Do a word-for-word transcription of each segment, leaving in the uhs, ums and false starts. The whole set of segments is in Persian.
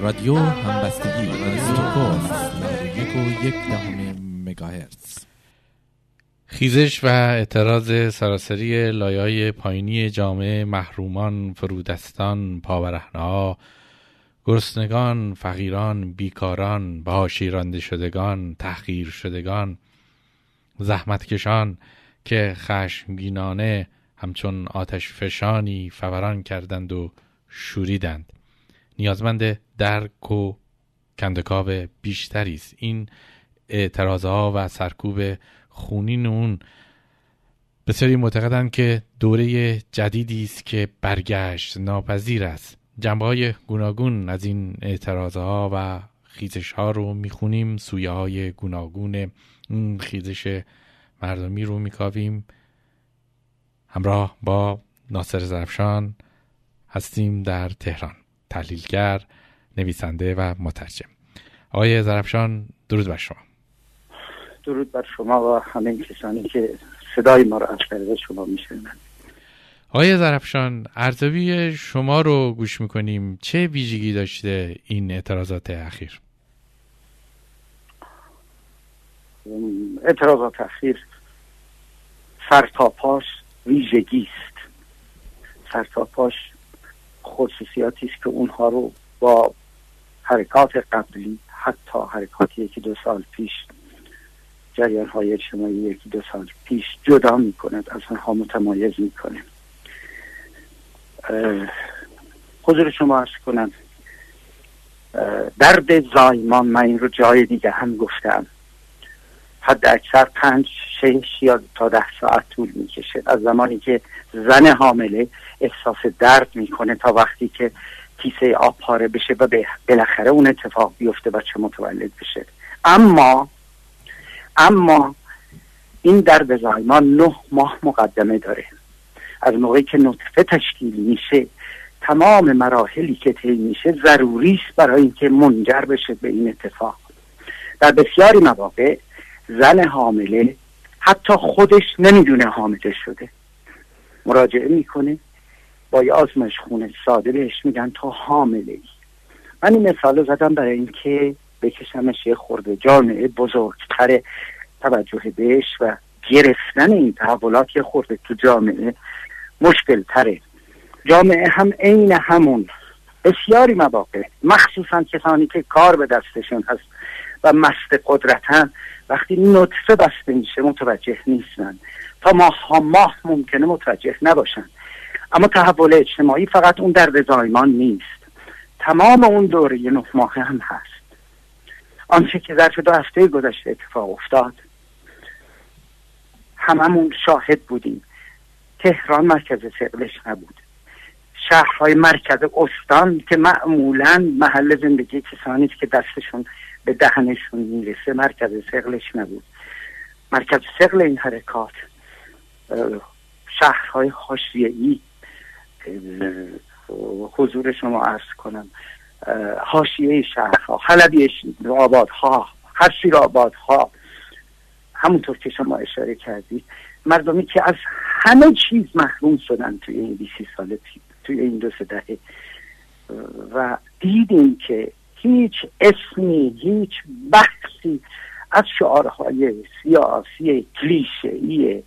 رادیو همبستگی رادیو یک و یک دهم مگاهرتز. خیزش و اعتراض سراسری لایه‌های پایینی جامعه، محرومان، فرودستان، پابرهنه‌ها، گرسنگان، فقیران، بیکاران، به حاشیه رانده شدگان، تحقیر شدگان، زحمتکشان که خشمگینانه همچون آتش فشانی فوران کردند و شوریدند، نیازمند درک و کندکاو بیشتری است. این اعتراضها و سرکوب خونین اون بسیاری معتقدند که دوره جدیدی است که برگشت ناپذیر است. جنبه‌های گوناگون از این اعتراضها و خیزش‌ها رو میخونیم، سویه‌های گوناگون این خیزش مردمی رو میکاویم. همراه با ناصر ظرفشان هستیم در تهران، تحلیلگر، نویسنده و مترجم. آقای ظرفشان، درود بر شما. درود بر شما و همه کسانی که صدای ما را از طریق شما میشنوند. آقای ظرفشان، ارزیابی شما رو گوش میکنیم. چه ویژگی داشته این اعتراضات اخیر؟ اعتراضات اخیر سرتاپاش ویژگی است، سرتاپاش خصوصیاتی است که اونها رو با حرکات قبلی، حتی حرکاتی یکی دو سال پیش، جریان های اجتماعی یکی دو سال پیش جدا می کند، از آنها متمایز می کنه. حضور شما عرض کنم، درد زایمان، من این رو جای دیگه هم گفتم، حد اکثر پنج شش یا تا ده ساعت طول می کشه، از زمانی که زن حامله احساس درد می کنه تا وقتی که کیسه آب پاره بشه و بالاخره اون اتفاق بیفته بچه متولد بشه. اما اما این درد زایمان نه ماه مقدمه داره. از موقعی که نطفه تشکیل میشه، تمام مراحلی که طی میشه ضروری است برای اینکه منجر بشه به این اتفاق. در بسیاری مواقع زن حامله حتی خودش نمیدونه حامله شده، مراجعه میکنه با یه آزمایش خون ساده بهش میگن تو حامله ای. من این مثال زدم برای اینکه بکشمش یه خورده جامعه بزرگتر توجه بهش و گرفتن این تحولات یه خورده تو جامعه مشکل تره. جامعه هم عین همون بسیاری مواقع، مخصوصا کسانی که کار به دستشون هست و مست قدرتن، وقتی نطفه بسته میشه متوجه نیستن، تا ماه ها ماه ممکنه متوجه نباشن. اما تحول اجتماعی فقط اون درد زایمان نیست، تمام اون دوره نه ماه هم هست. آنچه که ظرف دو هفته گذشته اتفاق افتاد هممون شاهد بودیم. تهران مرکز ثقلش نبود، شهرهای مرکز استان که معمولاً محل زندگی کسانی که دستشون به دهنشون میرسه مرکز ثقلش نبود. مرکز ثقل این حرکات شهرهای حاشیه‌ای، حضور شما عرض کنم، حاشیه شهرها، حلبی آبادها، هرشیر آبادها، همونطور که شما اشاره کردید، مردمی که از همه چیز محروم شدن توی این بیست سال، توی این دو سه دهه، و دیدیم که هیچ اسمی، هیچ بحثی از شعارهای سیاسی کلیشه‌ای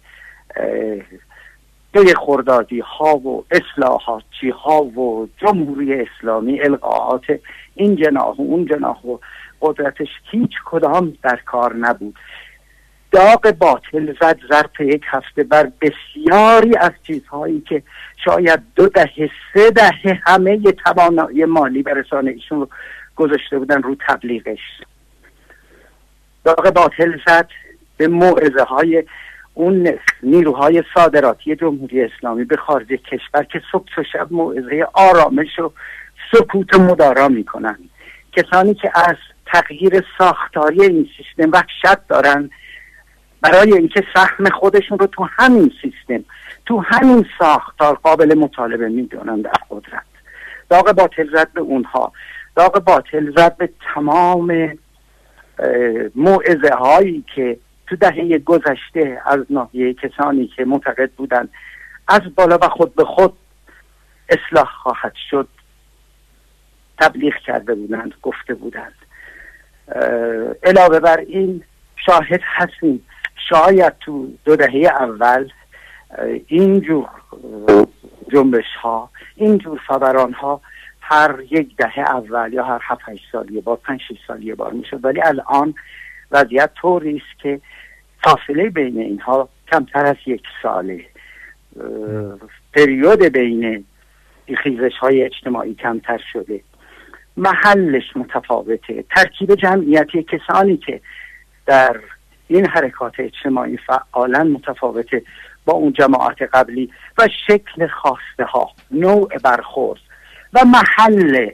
دوی خردادی ها و اصلاحاتی ها و جمهوری اسلامی، القاءات این جناح و اون جناح و قدرتش هیچ کدام در کار نبود. داغ باطل زد ظرف یک هفته بر بسیاری از چیزهایی که شاید دو دهه سه دهه همه ی توانایی مالی برسانه ایشون رو گذاشته بودن رو تبلیغش. داغ باطل زد به موعظه های اون نیروهای صادراتی جمهوری اسلامی به خارج کشور که صبح و شب موعظه آرامش و سکوت مدارا میکنن. کسانی که از تغییر ساختاری این سیستم وحشت دارن، برای اینکه سهم خودشون رو تو همین سیستم، تو همین ساختار قابل مطالبه میدونن در قدرت. داغ باطل زد به اونها، داغ باطل زد به تمام موعظه هایی که تو دهه گذشته از ناحیه کسانی که معتقد بودن از بالا و خود به خود اصلاح خواهد شد تبلیغ کرده بودند، گفته بودند. علاوه بر این شاهد هستیم شاید تو دو دهه اول اینجور جنبش ها، اینجور فوران ها هر یک دهه اول یا هر هفت هشت سال یه بار، پنج شش سال یه بار میشد، ولی الان وضعیت طوری است که فاصله بین اینها کمتر از یک ساله. پریود بین خیزش های اجتماعی کمتر شده، محلش متفاوته، ترکیب جمعیتی کسانی که در این حرکات اجتماعی فعالا متفاوته با اون جماعت قبلی و شکل خواسته ها، نوع برخورد و محل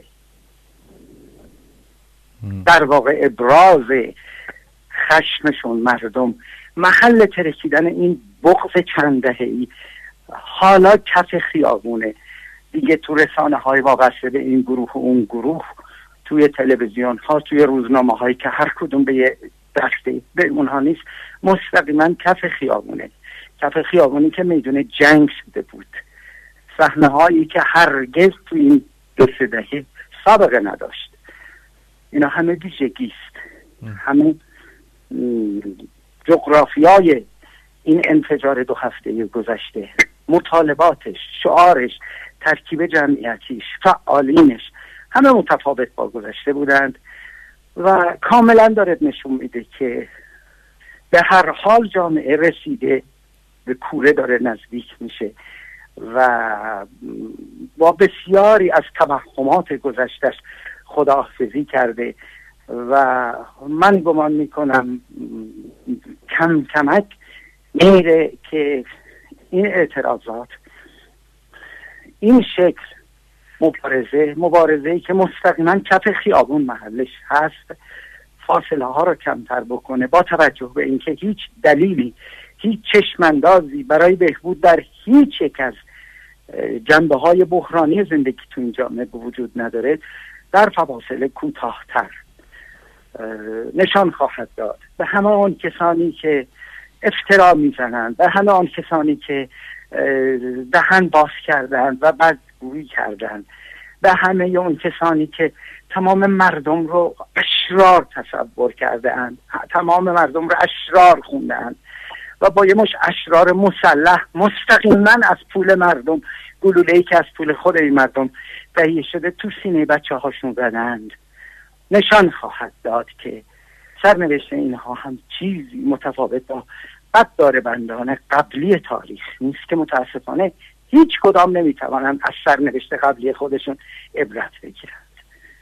در واقع ابراز خشمشون مردم، محل ترکیدن این بغض چند دهه‌ای حالا کف خیابونه دیگه، تو رسانه های وابسته به این گروه و اون گروه، توی تلویزیون ها، توی روزنامه هایی که هر کدوم به یه دسته به اونها نیست، مستقیما کف خیابونه، کف خیابونی که میدون جنگ شده بود، صحنه هایی که هرگز تو این دو سه دهه سابقه نداشت. اینا همه ویژگی است، همه جغرافیای این انفجار دو هفته گذشته، مطالباتش، شعارش، ترکیب جمعیتیش، فعالینش همه متفاوت با گذشته بودند و کاملا داره نشون میده که به هر حال جامعه رسیده به کوره، داره نزدیک میشه و با بسیاری از توهمات گذشتش خداحافظی کرده و من گمان میکنم کم کمک میره که این اعتراضات، این شکل مبارزه، مبارزه‌ای که مستقیما کف خیابون محلش هست، فاصله ها رو کمتر بکنه، با توجه به اینکه هیچ دلیلی، هیچ چشماندازی برای بهبود در هیچ یک از جنبه های بحرانی زندگی تو این جامعه به وجود نداره، در فواصل کوتاه‌تر نشان خواهد داد به همه آن کسانی که افترا میزنند، به همه آن کسانی که دهن باز کردند و بدگویی کردند، به همه اون کسانی که تمام مردم رو اشرار تصور کرده اند، تمام مردم رو اشرار خونده اند و با یه مش اشرار مسلح مستقیما از پول مردم، گلوله‌ای که از پول خود این مردم تهیه شده تو سینه بچه هاشون زدند، نشان خواهد داد که سرنوشت اینها هم چیزی متفاوت با قدردان بندان قبلی تاریخ نیست که متاسفانه هیچ کدام نمیتوانند از سرنوشت قبلی خودشون عبرت بگیرند.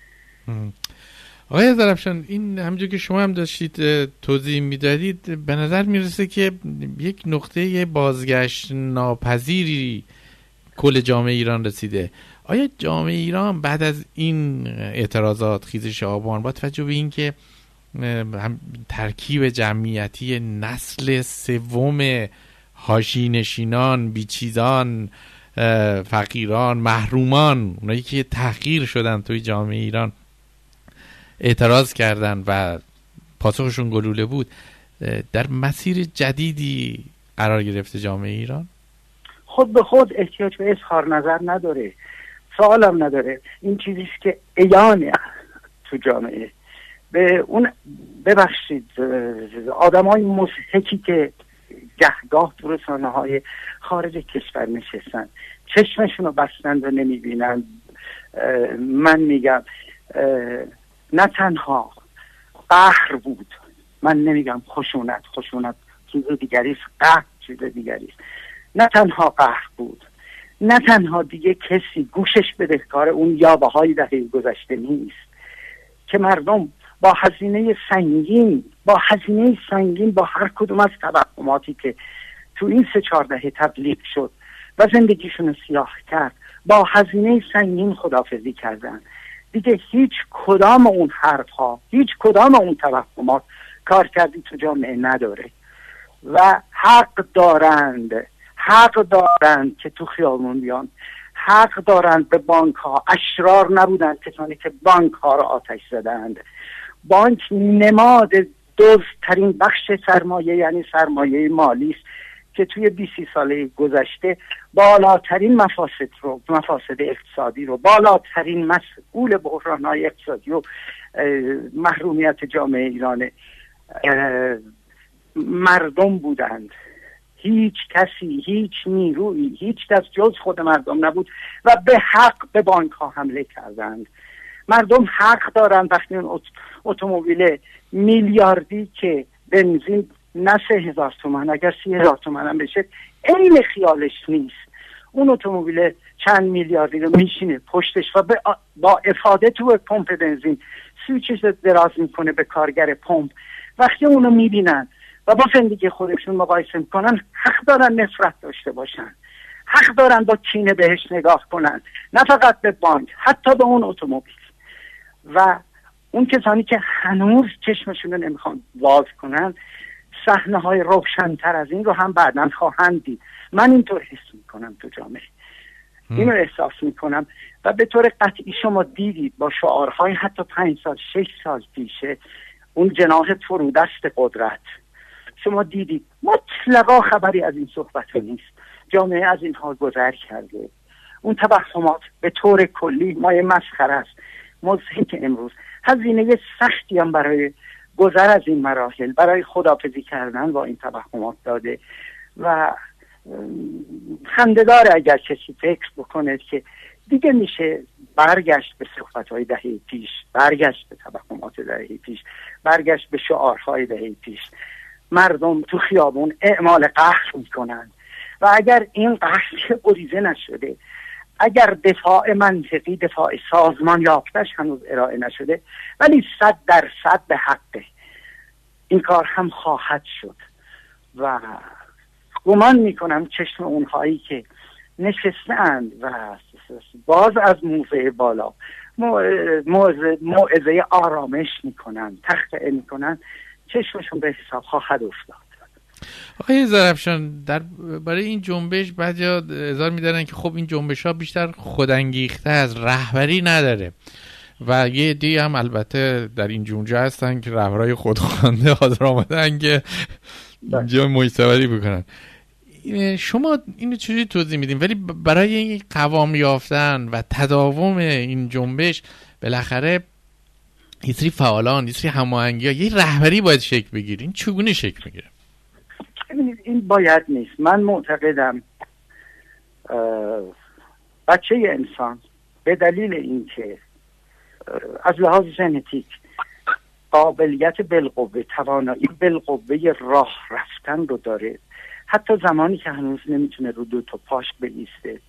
آقای درفشان، این همونجور که شما هم داشتید توضیح میدادید به نظر میرسه که یک نقطه بازگشت ناپذیری کل جامعه ایران رسیده. آیا جامعه ایران بعد از این اعتراضات خیزش آبان با توجه به این که هم ترکیب جمعیتی نسل سوم حاشیه‌نشینان، بیچیزان، فقیران، محرومان، اونایی که تحقیر شدن توی جامعه ایران اعتراض کردن و پاسخشون گلوله بود، در مسیر جدیدی قرار گرفته جامعه ایران؟ خود به خود احتیاج به اظهار نظر نداره، سوالم نداره. این چیزیست که عیانه تو جامعه. به اون ببخشید آدمای مضحکی که گهگاه تو رسانه‌های خارج کشور نشستن، چشمشون رو بستند و نمیبینن، من میگم نه تنها قهر بود، من نمیگم خشونت، خشونت چیز دیگریست، قهر چیز دیگریست، نه تنها قهر بود، نه تنها دیگه کسی گوشش بدهکار اون یابه‌های دهه گذشته نیست که مردم با هزینه سنگین با هزینه سنگین با هر کدوم از توهماتی که تو این سه چهار دهه تبلیغ شد و زندگیشون رو سیاه کرد، با هزینه سنگین خداحافظی کردن. دیگه هیچ کدام اون حرفها، هیچ کدام اون توهمات کار کردی تو جامعه نداره و حق دارند حق دارند که تو خیابون بیان، حق دارند به بانک ها. اشرار نبودند کسانی که بانک ها رو آتش زدند. بانک نماد دزدترین بخش سرمایه، یعنی سرمایه مالی است که توی بیست ساله گذشته بالاترین مفاسد رو مفاسد اقتصادی رو، بالاترین مسئول بحران‌های اقتصادی و محرومیت جامعه ایران مردم بودند. هیچ کسی، هیچ نیرویی، هیچ کس جز خود مردم نبود و به حق به بانک ها حمله کردند. مردم حق دارند وقتی اون اتومبیل میلیاردی که بنزین نه سه هزار تومن اگر سی هزار تومن هم بشه عین خیالش نیست، اون اتومبیل چند میلیاردی رو میشینه پشتش و با افاده تو پمپ بنزین سویچش دراز میکنه به کارگر پمپ. وقتی اونو میبینن و با زندگی خودشون مقایسه میکنن، حق دارن نفرت داشته باشن، حق دارن با کینه بهش نگاه کنن، نه فقط به بانک، حتی به اون اتومبیل. و اون کسانی که هنوز چشمشون رو نمیخوان باز کنن، صحنه های روشن‌تر از این رو هم بعداً خواهند دید. من اینطور حس میکنم تو جامعه، اینو احساس میکنم و به طور قطعی شما دیدید با شعارهای حتی پنج سال شش سال پیشه، اون جناح فرودست قدرت، شما دیدید مطلقا خبری از این صحبت نیست. جامعه از اینها گذر کرده. اون توهمات به طور کلی مایه مسخره است. مضحک امروز هزینه سختی هم برای گذر از این مراحل، برای خداحافظی کردن با این توهمات داده و خنده‌داره اگر کسی فکر بکنه که دیگه میشه برگشت به صحبت‌های دهه پیش، برگشت به توهمات دهه پیش، برگشت به شعارهای دهه پیش. مردم تو خیابون اعمال قهر میکنن و اگر این قهر گریزه نشده، اگر دفاع منطقی، دفاع سازمان یافتش هنوز ارائه نشده، ولی صد درصد به حقه، این کار هم خواهد شد و گمان میکنم چشم اونهایی که نشستند و باز از موضع بالا موعظه آرامش میکنن، تخطئه میکنن، چشمشون به حساب خواهد افتاد. آقای زرافشان، در برای این جنبش بعضیا اظهار می‌دارن که خب این جنبش ها بیشتر خودانگیخته از رهبری نداره و یه عده‌ای هم البته در این جنبش هستن که رهبرای خودخوانده حاضر آمدن که اینجا محتوایی بکنن. شما اینو چجوری توضیح میدین؟ ولی برای این قوام یافتن و تداوم این جنبش بالاخره یه سری فعالان، یه سری هماهنگی‌ها، یه رهبری باید شکل بگیره. این چگونه شکل میگیره؟ ببینید این باید نیست. من معتقدم بچه انسان به دلیل اینکه از لحاظ ژنتیک قابلیت بالقوه، توانایی بالقوه راه رفتن رو داره، حتی زمانی که هنوز نمیتونه رو دو تا پاش بایسته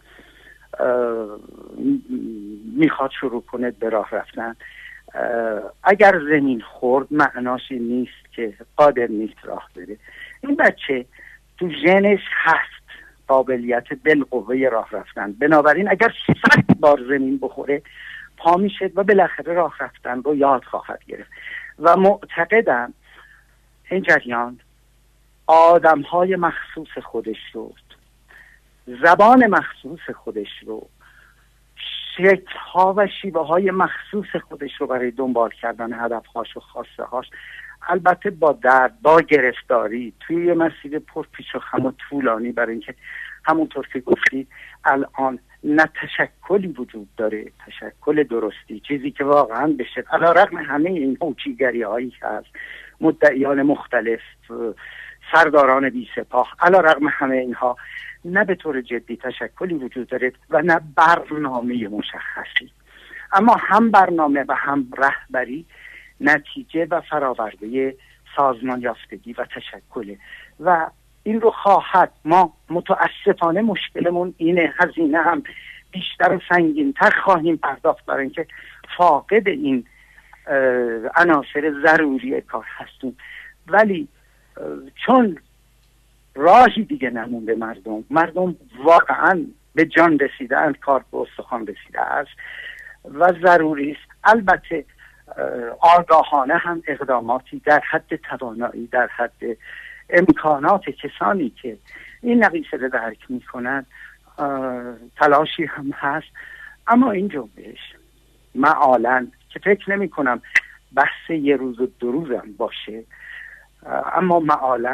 میخواد شروع کنه به راه رفتن. اگر زمین خورد معناش این نیست که قادر نیست راه بره. این بچه تو ژنش هست قابلیت بالقوه راه رفتن، بنابراین اگر صد بار زمین بخوره پا میشه و بالاخره راه رفتن رو یاد خواهد گرفت. و معتقدم این جریان آدم های مخصوص خودش رو، زبان مخصوص خودش رو، شکل ها و شیوه های مخصوص خودش رو برای دنبال کردن هدف هاش و خواسته هاش، البته با درد، با گرفتاری، توی یه مسیر پرپیچ و خم و طولانی، برای اینکه همونطور که گفتید الان نه تشکلی وجود داره، تشکل درستی، چیزی که واقعا بشه علیرغم همه این هوچیگری هایی که هست، مدعیان مختلف، سرداران بی سپاه، علیرغم همه اینها نه به طور جدی تشکلی وجود داره و نه برنامه مشخصی. اما هم برنامه و هم رهبری نتیجه و فراورده سازمان یافتگی و تشکله و این رو خواهد. ما متاسفانه مشکلمون اینه، هزینه هم بیشتر و سنگین‌تر خواهیم پرداخت برای اینکه فاقد این عناصر ضروری کار هستیم، ولی چون راهی دیگه نمونده، مردم مردم واقعا به جان رسیدن، کار به استخوان رسیده است و ضروری است البته آگاهانه هم اقداماتی در حد توانایی، در حد امکانات کسانی که این نقیصه رو درک میکنن تلاشی هم هست. اما این جنبش معالاً که فکر نمی کنم بحث یه روز و دو روز هم باشه، اما معالاً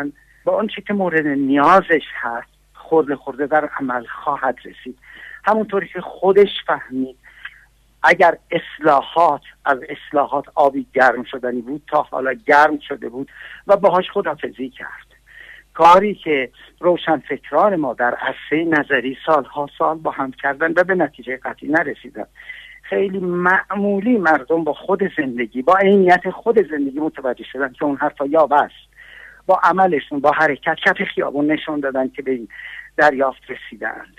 با آنچه که مورد نیازش هست خورده خورده در عمل خواهد رسید. همونطوری که خودش فهمید اگر اصلاحات از اصلاحات آبی گرم شدنی بود تا حالا گرم شده بود و باهاش خداحافظی کرد. کاری که روشنفکران ما در عرصه نظری سالها سال با هم کردن و به نتیجه قطعی نرسیدن. خیلی معمولی مردم با خود زندگی، با عینیت خود زندگی متوجه شدن که اون حرفا یا بس، با عملشون، با حرکت کف خیابون نشون دادن که به این دریافت رسیدند.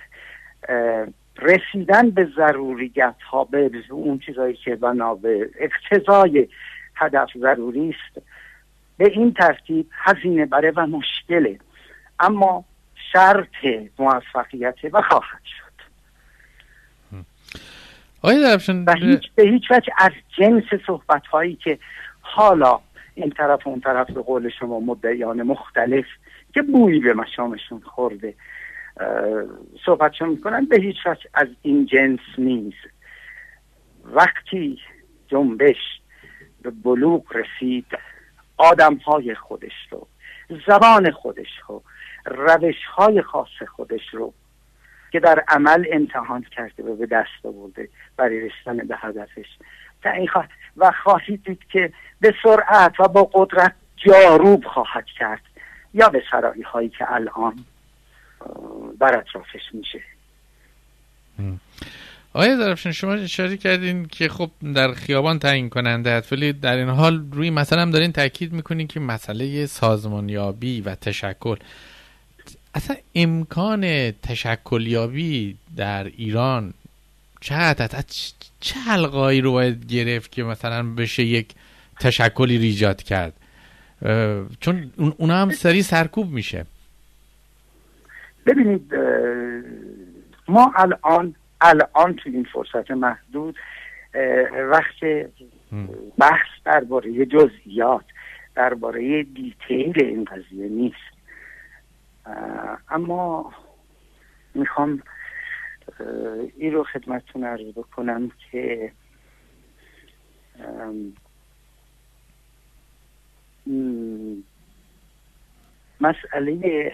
رسیدن به ضروریت ها، به اون چیزایی که بنا به اقتضای هدف ضروری است، به این ترتیب هزینه بره و مشکله، اما شرط موفقیت و خواهد شد. آقای درفشان و هیچ به هیچ وجه از جنس صحبت هایی که حالا این طرف و اون طرف به قول شما مدعیان مختلف که بویی به مشامشون خورده صحبتشون میکنن، به هیچ وجه از این جنس نیست. وقتی جنبش به بلوغ رسید، آدم های خودش رو، زبان خودش رو، روش های خاص خودش رو که در عمل امتحان کرده و به دست آورده برای رسیدن به هدفش تعیین خواهد و خواهید دید که به سرعت و با قدرت جاروب خواهد کرد یا به سرایی هایی که الان بر اطرافش میشه. آقای درفشان شما اشاره کردین که خب در خیابان تعیین کننده است، ولی در این حال روی مثلا هم دارین تاکید میکنین که مسئله سازمانیابی و تشکل، اصلا امکان تشکلیابی در ایران چه حدت چه حلقه‌ای رو باید گرفت که مثلا بشه یک تشکلی ایجاد کرد؟ چون اونا هم سریع سرکوب میشه. ببینید ما الان الان تو این فرصت محدود وقت بحث درباره جزئیات، درباره دیتیل این قضیه نیست، اما میخوام این رو خدمتتون عرض بکنم که مسئله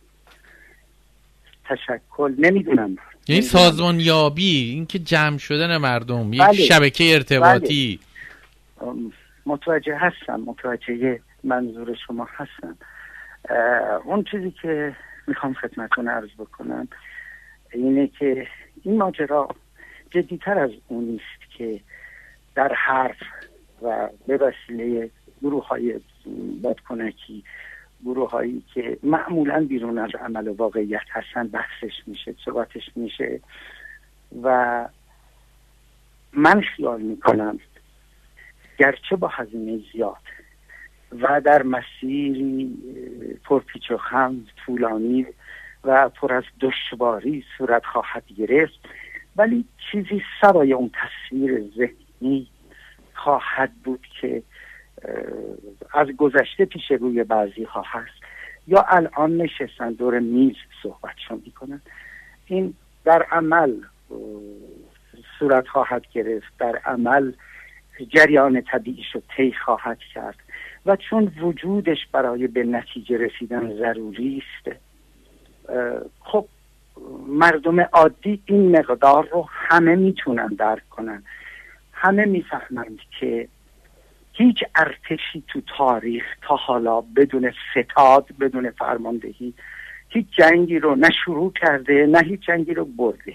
تشکل نمیدونم، یعنی سازمانیابی، این که جمع شدن مردم، یک بله. شبکه ارتباطی. بله. متوجه هستم، متوجه منظور شما هستم. اون چیزی که میخوام خدمتتون عرض بکنم اینه که این ماجرا جدیتر از اون نیست که در حرف و به وسیله گروه های بادکنکی، گروه هایی که معمولا بیرون از عمل و واقعیت هستن بحثش میشه، صحبتش میشه و من خیال میکنم گرچه با هزینه زیاد و در مسیری پرپیچ و خم، طولانی و پر از دشواری صورت خواهد گرفت، ولی چیزی سوای اون تصویر ذهنی خواهد بود که از گذشته پیش روی بعضی ها هست یا الان نشستن دور میز صحبتشون میکنن. این در عمل صورت خواهد گرفت، در عمل جریان طبیعیش رو طی خواهد کرد و چون وجودش برای به نتیجه رسیدن ضروری است، خب مردم عادی این مقدار رو همه میتونن درک کنن، همه میفهمند که هیچ ارتشی تو تاریخ تا حالا بدون ستاد، بدون فرماندهی هیچ جنگی رو نه شروع کرده نه هیچ جنگی رو برده.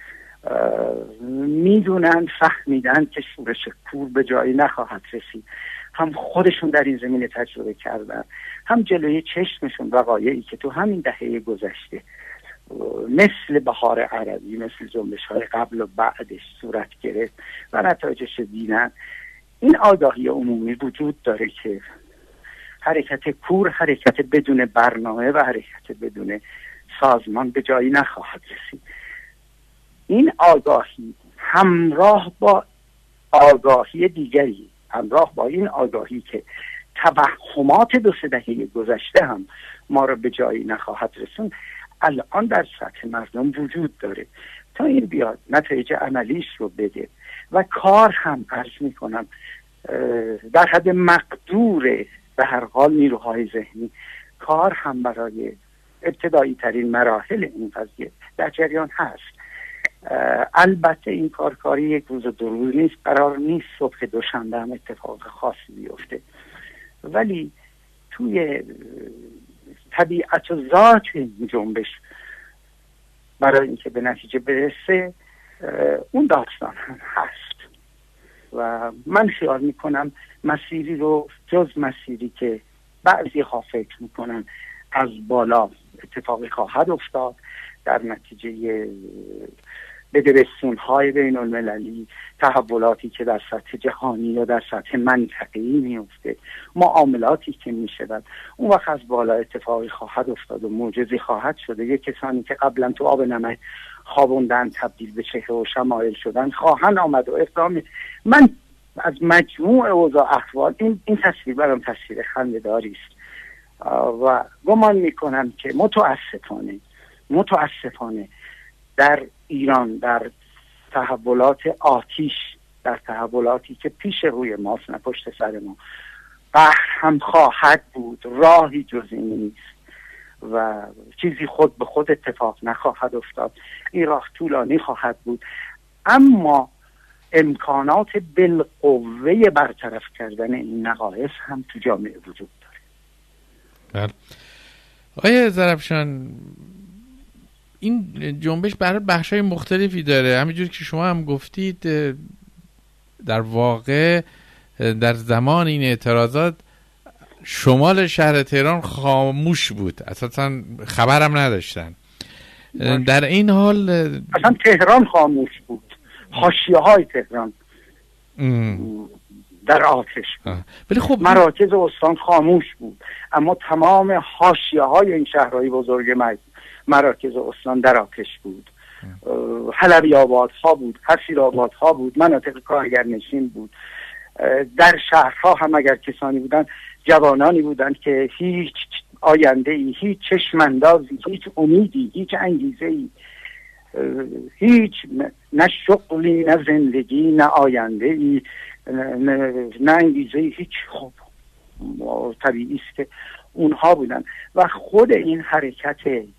میدونن، فهمیدن که شورش کور به جایی نخواهد رسید. هم خودشون در این زمینه تجربه کردن، هم جلوی چشمشون وقایعی که تو همین دهه گذشته مثل بهار عربی، مثل جنبش های قبل و بعدش صورت گرفت و نتایجش دیدن. این آگاهی عمومی وجود داره که حرکت کور، حرکت بدون برنامه و حرکت بدون سازمان به جایی نخواهد رسید. این آگاهی همراه با آگاهی دیگری، همراه با این آگاهی که توهمات دو سه دهه گذشته هم ما رو به جایی نخواهد رسوند، الان در سطح مردم وجود داره تا این بیاد نتایج عملیش رو بده و کار هم عرض میکنم در حد مقدور به هر حال نیروهای ذهنی کار هم برای ابتدایی ترین مراحل این قضیه در جریان هست. البته این کارکاری یک روز و دو روز نیست، قرار نیست صبح دوشنبه هم اتفاق خاصی بیفته، ولی توی طبیعت و ذات این جنبش برای اینکه به نتیجه برسه اون داستان هم هست و من خیال میکنم مسیری رو جز مسیری که بعضی ها فکر میکنن از بالا اتفاقی خواهد افتاد در نتیجه بدبستون های بین المللی، تحولاتی که در سطح جهانی یا در سطح منطقه‌ای میفته، معاملاتی که میشود، اون وقت از بالا اتفاقی خواهد افتاد و معجزه‌ای خواهد شده. یک کسانی که قبلا تو آب نمک خوابوندن تبدیل به چهره و شمایل شدن خواهند آمد و اقدام. من از مجموع اوضاع احوال این این تصویر برام تصویر خنده‌داری است و گمان میکنم که متاسفانه متاسفانه در ایران در تحولات آتیش، در تحولاتی که پیش روی ماست نه پشت سر ما، قهر هم خواهد بود، راهی جز این نیست و چیزی خود به خود اتفاق نخواهد افتاد. این راه طولانی خواهد بود، اما امکانات بالقوه برطرف کردن این نقایص هم تو جامعه وجود داره. بله. آقای ظرفشان، این جنبش برای بخشای مختلفی داره، همینجور که شما هم گفتید در واقع در زمان این اعتراضات شمال شهر تهران خاموش بود، اساسا خبرم نداشتن. در این حال اصلا تهران خاموش بود، حاشیه های تهران ام. در آتش بود. ولی خب مراکز استان خاموش بود، اما تمام حاشیه های این شهرهای بزرگ مراکز استان در آتش بود. حلبی آباد ها بود، حسیر آباد ها بود، مناطق کارگرنشین بود. در شهرها هم اگر کسانی بودن، جوانانی بودند که هیچ آینده ای، هیچ چشماندازی، هیچ امیدی، هیچ انگیزه ای، هیچ نه شغلی، نه زندگی، نه آینده ای، نه انگیزه ای، هیچ. خب طبیعی است که اونها بودن و خود این حرکت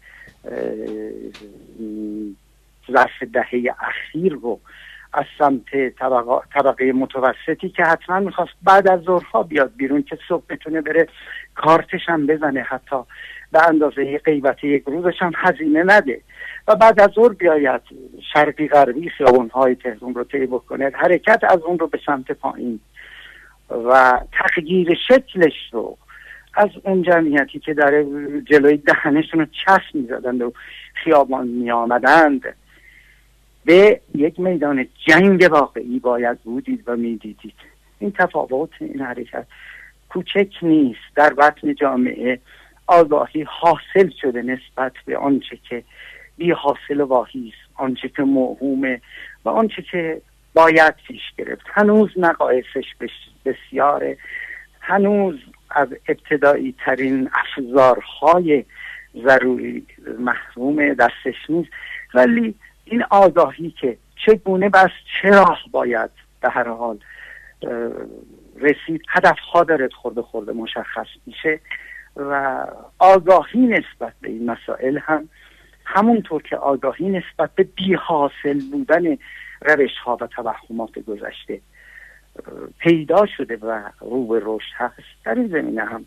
ظرف دهه اخیر رو از سمت طبقه, طبقه متوسطی که حتما میخواست بعد از ظهرها بیاد بیرون که صبح بتونه بره کارتش هم بزنه، حتی به اندازه غیبت یک روزش هم هزینه نده و بعد از ظهر بیاید شرقی غربی خیابون‌های تهران رو طی بکنه، حرکت از اون رو به سمت پایین و تغییر شکلش رو از اون جمعیتی که در جلوی دهنشون رو چسب می‌زدند و خیابان می‌آمدند به یک میدان جنگ واقعی باید بودید و می‌دیدید. این تفاوت این حرکت کوچک نیست. در بطن جامعه آگاهی حاصل شده نسبت به آنچه که بی حاصل و واهی است، آنچه که موهومه و آنچه که باید پیش گرفت. هنوز نقایصش بسیاره، هنوز از ابتدایی ترین افزارهای ضروری محروم دستش نیست، ولی این آگاهی که چگونه بس چه راه باید به هر حال رسید، هدفها داره خورده خورده مشخص میشه و آگاهی نسبت به این مسائل هم همونطور که آگاهی نسبت به بی حاصل بودن روش ها و توهمات گذشته پیدا شده و رو به رشد هست، در این زمینه هم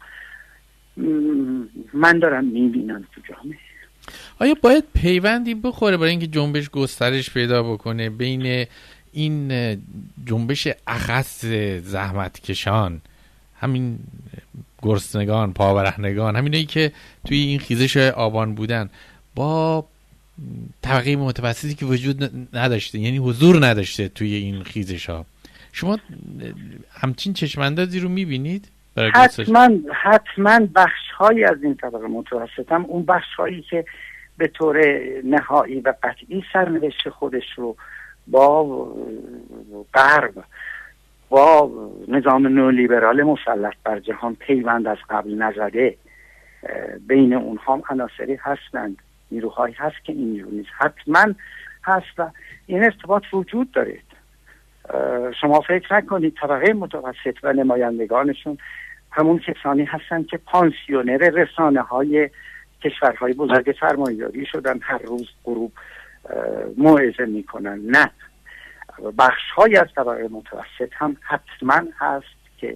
من دارم میبینم تو جامعه. آیا باید پیوندی بخوره برای اینکه جنبش گسترش پیدا بکنه بین این جنبش اخص زحمتکشان، همین گرسنگان، پابرهنگان، همینایی که توی این خیزش آبان بودن، با طبقه متوسطی که وجود نداشته، یعنی حضور نداشته توی این خیزش ها؟ شما همچین چشماندازی رو میبینید؟ حتما حتما بخش هایی از این طبقه متوسط هم اون بخش هایی که به طور نهایی و قطعی سرنوشت خودش رو با غرب، با نظام نولیبرال مسلط بر جهان پیوند از قبل نزده، بین اونها هم عناصری هستند، نیروهایی هست که این نیرو نیست، حتما هست و این ارتباط وجود داره. شما فکر نکنید طبقه متوسط و نمایندگانشون همون کسانی هستن که پانسیونر رسانه های کشورهای بزرگ سرمایه‌داری شدن، هر روز غروب موعظه میکنن. نه، بخش های از طبقه متوسط هم حتما هست که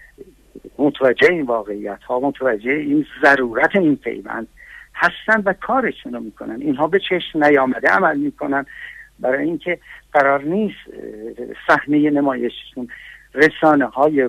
متوجه این واقعیت ها، متوجه این ضرورت این پیوند هستن و کارشون رو میکنن. اینها به چشم نیامده عمل میکنن، برای اینکه قرار نیست صحنه نمایششون رسانه های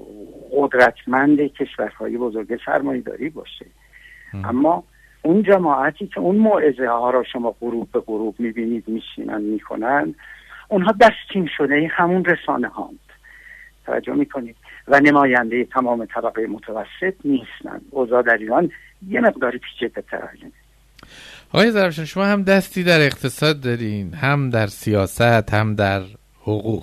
قدرتمند کشورهای بزرگ سرمایه داری باشه. هم. اما اون جماعتی که اون موعظه ها را شما غروب به غروب میبینید میشینن میکنن، اونها دستچین شده همون رسانه ها توجه میکنید و نماینده تمام طبقه متوسط نیستن. اوضاع در ایران یه مقدار پیچیده تر. آقای ظرفشان، شما هم دستی در اقتصاد دارین، هم در سیاست، هم در حقوق.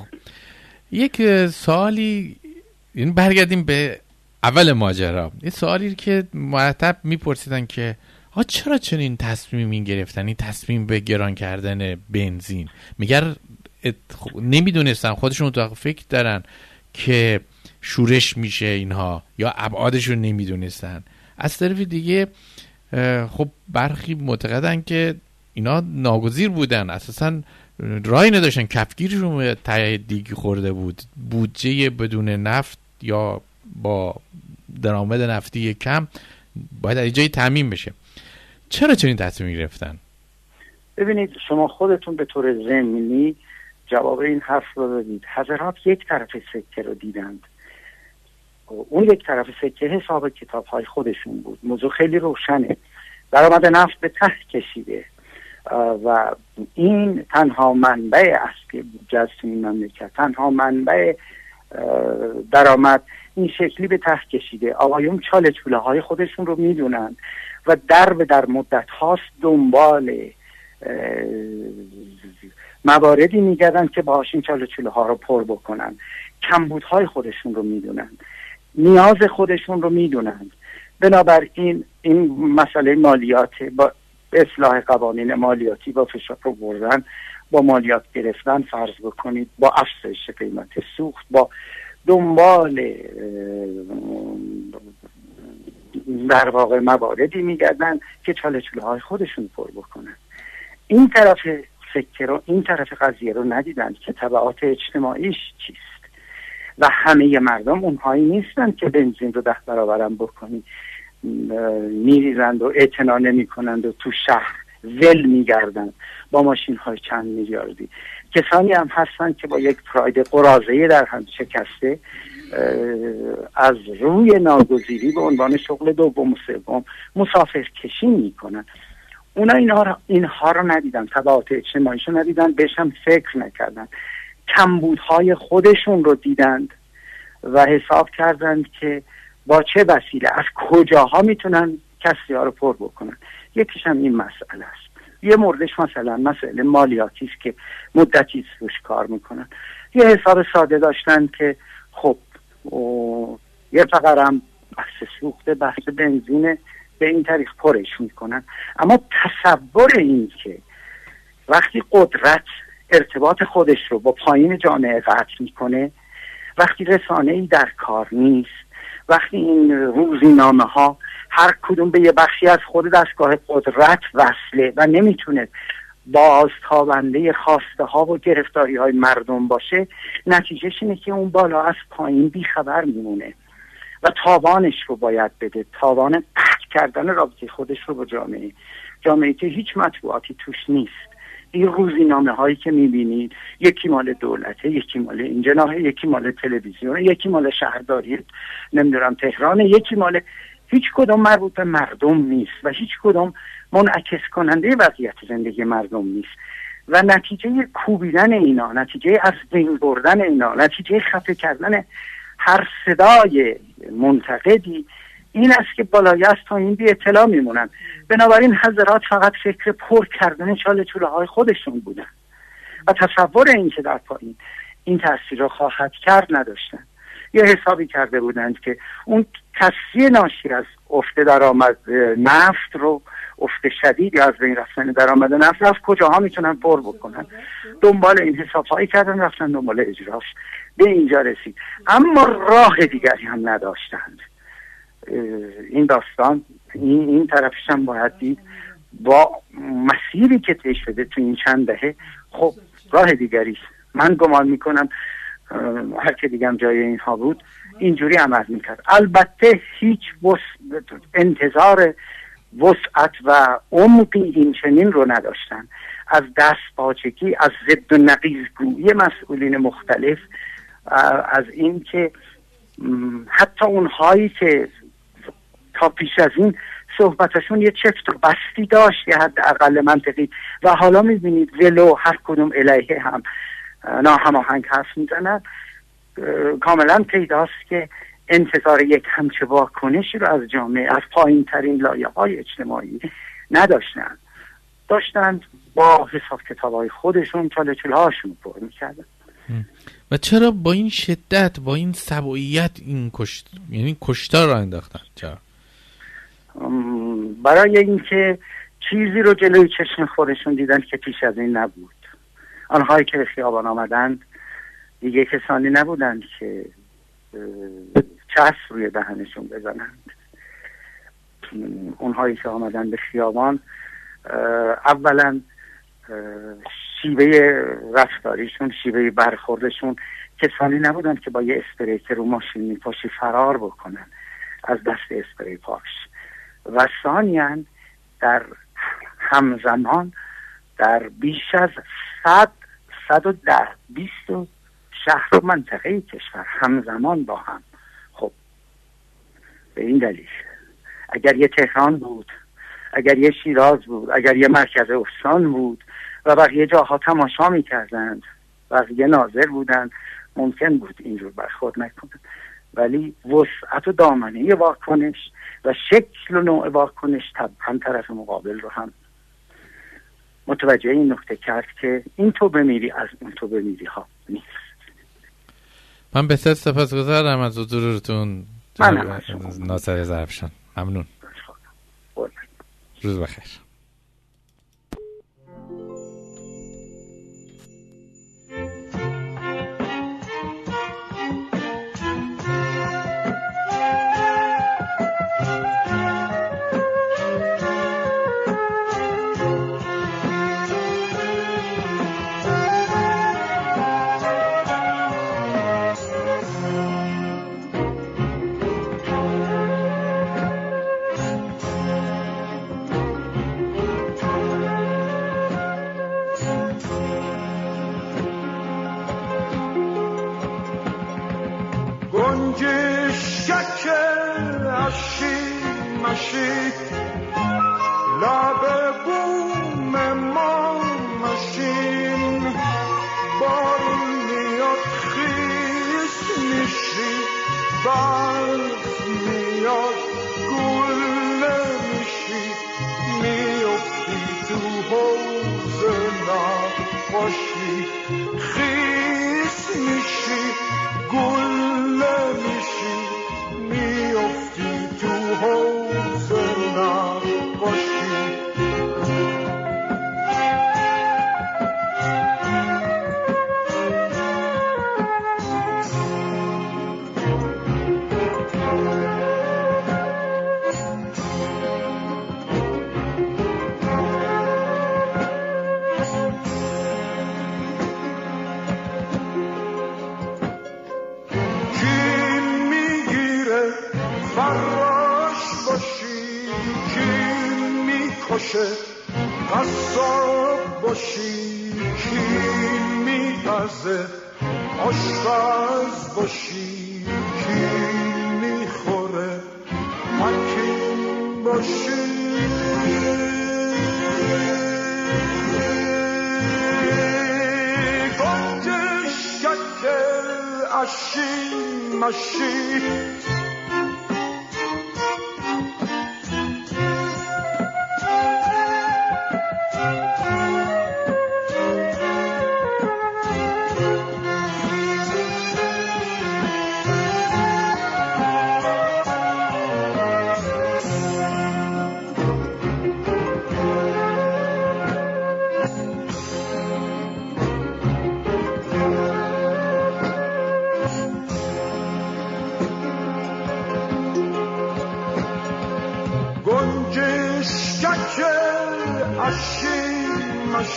یک سوالی، این برگردیم به اول ماجرا، یه سوالی که مرتب میپرسیدن که ها چرا چنین تصمیمی گرفتن، این تصمیم به گران کردن بنزین؟ میگر نمیدونستن، خودشون تو فکر دارن که شورش میشه اینها، یا ابعادشون نمیدونستن. از طرف دیگه خب برخی معتقدن که اینا ناگزیر بودن، اساسا راهی نداشتن، کفگیرشون ته دیگ خورده بود، بودجه بدون نفت یا با درآمد نفتی کم باید از جای تامین بشه. چرا چنین تصمیم گرفتن؟ ببینید، شما خودتون به طور ضمنی جواب این حرف رو دادید. حضرات یک طرف سکه رو دیدند، اون یک طرف سکه حساب کتاب های خودشون بود. موضوع خیلی روشنه، درآمد نفت به ته کشیده و این تنها منبع اصلی بودجه است این مملکت، تنها منبع درآمد این شکلی به ته کشیده. آقایون چاله چوله های خودشون رو میدونن و در به در مدت هاست دنبال مواردی میگردن که باهاش این چاله چوله ها رو پر بکنن. کمبودهای خودشون رو میدونن، نیاز خودشون رو میدونن. بنابراین این مسئله مالیات، با اصلاح قوانین مالیاتی، با فشار رو بردن، با مالیات گرفتن فرض بکنید، با افزایش قیمت سوخت، با دنبال در واقع مواردی میگردن که چاله چوله های خودشون پر بکنن. این طرف فکر رو، این طرف قضیه رو ندیدن که تبعات اجتماعیش چیست و همه مردم اونهایی نیستن که بنزین رو ده برابرم بکنی میریزند و اعتنا نمی کنند و تو شهر ول میگردن با ماشین های چند میلیاردی. کسانی هم هستن که با یک پراید قراضه‌ای در هم شکسته از روی ناگزیری به عنوان شغل دوم و سوم مسافر کشی میکنن. اونا اینها رو, اینها رو ندیدن، تبعات اجتماعیش رو ندیدن، بهش هم فکر نکردن. کمبودهای خودشون رو دیدند و حساب کردند که با چه وسیله، از کجاها میتونن کسی ها رو پر بکنن. یکیش هم این مسئله است. یه موردش مثلا مسئله مالیاتی است که مدتی روش کار میکنن. یه حساب ساده داشتن که خب یه فقرم بحث سوخت، بحث بنزینه، به این طریق پرش میکنن. اما تصور این که وقتی قدرت ارتباط خودش رو با پایین جامعه قطع میکنه، وقتی رسانه‌ای در کار نیست، وقتی این روزنامه ها هر کدوم به یه بخشی از خود دستگاه قدرت وصله و نمیتونه بازتابنده خواسته ها و گرفتاری های مردم باشه، نتیجهش اینه که اون بالا از پایین بیخبر میمونه و تاوانش رو باید بده، تاوان قطع کردن رابطه خودش رو با جامعه، جامعه که هیچ مطبوعاتی توش نیست. این روزنامه هایی که میبینید، یکی مال دولته، یکی مال این جناح، یکی مال تلویزیون، یکی مال شهرداری نمیدونم تهران، یکی مال، هیچ کدوم مربوط به مردم نیست و هیچ کدوم منعکس کننده وضعیت زندگی مردم نیست و نتیجه کوبیدن اینا، نتیجه از بین بردن اینا، نتیجه خفه کردن هر صدای منتقدی این است که بالای از تا این بی اطلاع میمونن. بنابراین حضرات فقط فکر پر کردن چاله چوله های خودشون بودن و تصور این که در پایین این تاثیر رو خواهد کرد نداشتن. یه حسابی کرده بودند که اون تصفیه ناشی از افت درآمد نفت رو، افت شدید یا از بین رفتن درآمد نفت، از کجاها میتونن پر بکنن. دنبال این حسابهایی کردن، رفتن دنبال اجراش، به اینجا رسید. اما راه دیگری هم نداشتند. این داستان این, این طرفش هم باید دید. با مسیری که طی شده تو این چند دهه، خب راه دیگری من گمان میکنم هر که دیگم جای اینها بود اینجوری عمل میکرد. البته هیچ انتظار وسعت و عمقی این چنین رو نداشتن. از دست پاچگی، از ضد و نقیضگویی مسئولین مختلف، از این که حتی اونهایی که تا پیش از این صحبتشون یه چفت و بستی داشت، یه حد اقل منطقی، و حالا میبینید ولو هر کدوم علیه هم ناهماهنگ حرف میزنن، کاملا پیداست که انتظار یک همچه واکنشی رو از جامعه، از پایین ترین لایه های اجتماعی نداشتن. داشتن با حساب کتاب های خودشون چاله چوله هاشون پر میکردن. و چرا با این شدت، با این سبوعیت این کشت، یعنی کشتار را انداختن؟ چرا؟ برای اینکه چیزی رو جلوی چشم خودشون دیدن که پیش از این نبود. آنهایی که به خیابان آمدند دیگه کسانی نبودند که چسب روی دهنشون بزنند. اونهایی که آمدند به خیابان اولا شیوه رفتاریشون، شیوه برخوردشون کسانی نبودند که با یه اسپری که رو ماشین میپاشی فرار بکنن از دست اسپری پاش. و ثانیاً در همزمان در بیش از صد صد و ده بیست و شهر و منطقه کشور همزمان با هم. خب به این دلیل اگر یه تهران بود، اگر یه شیراز بود، اگر یه مرکز استان بود و بقیه جاها تماشا میکردند، بقیه ناظر بودند، ممکن بود اینجور برخورد نکنند. ولی وسعت و دامنه واکنش و شکل و نوع واکنش طبعا طرف مقابل رو هم متوجه این نکته کرد که این تو بمیری از اون تو بمیری ها نیست. من بسیار سپاسگزارم از حضورتون ناصر ظرفشان. ممنون. روز بخیر.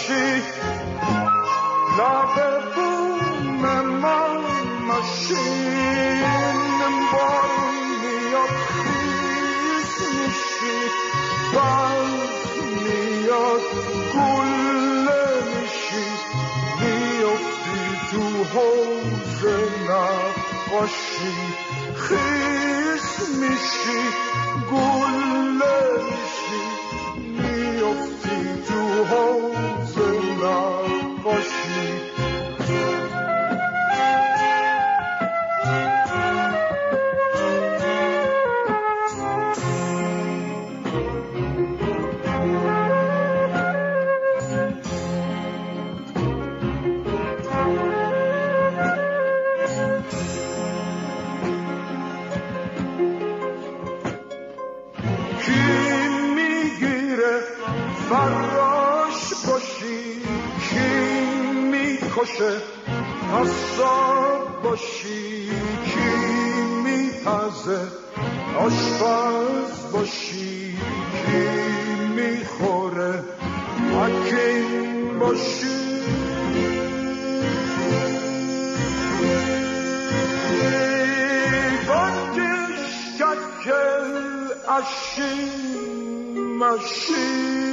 باشی لب بوم من ماشین بارون میاد خیز میشی برف میاد گله میشی میافتی تو حوض نقاشی خیز میشی گله میشی میافتی تو حوض نقاشی فراش باشی کی میکشه قصاب باشی کی میپزه آشپز باشی کی میخوره حکیم باشی بانکش ککل اشی مشی